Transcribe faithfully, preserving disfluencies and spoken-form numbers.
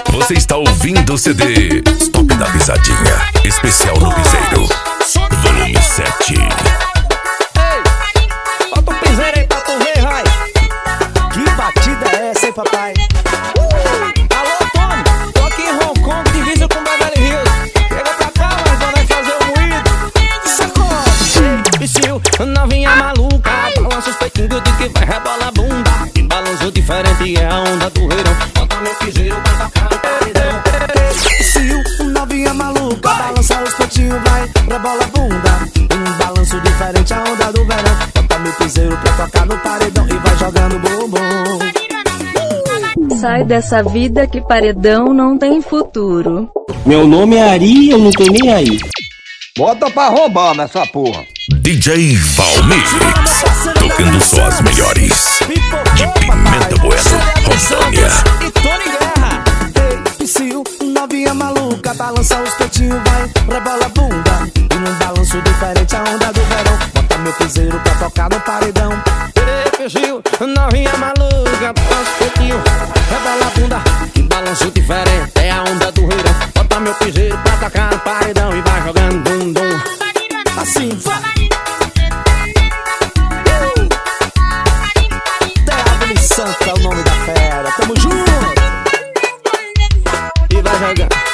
Você está ouvindo o C D Stop da Pisadinha, especial no Piseiro, volume sete. Ei, bota o piseiro aí pra tu ver, vai. Que batida é essa, hein, papai? Uh, alô, Tony, tô aqui em Hong Kong, divisa com Beverly Hills. Chega pra cá, mas não vai fazer o moído. Sacode, piscil, novinha maluca, balança os peitinhos de que vai rebolar a bunda. Balanço diferente é a onda do verão. Bota meu piseiro pra tocar no paredão. Piscil, novinha maluca, balança os peitinhos, vai, rebola a bunda. Um balanço diferente, a onda do verão. Bota meu piseiro pra tocar no paredão e vai jogando bumbum. Sai dessa vida que paredão não tem futuro. Meu nome é Ari e eu não tô nem aí. Bota pra roubar nessa porra. D J Valmix, tocando só as melhores. De Pimenta Bueno, Rondônia. E Tony Guerra. Ei, piscil, novinha maluca, balança os peitinhos, vai, rebola a bunda. E num balanço diferente, a onda do verão. Bota meu piseiro pra tocar no paredão. Ei, piscil, novinha maluca, balança os peitinhos, rebola a bunda. Que balanço diferente é a onda do verão. Bota meu piseiro pra tocar no paredão e vai jogando bum bum. Assim, vai. Terra Santa é o nome da fera, tamo junto. E vai jogando.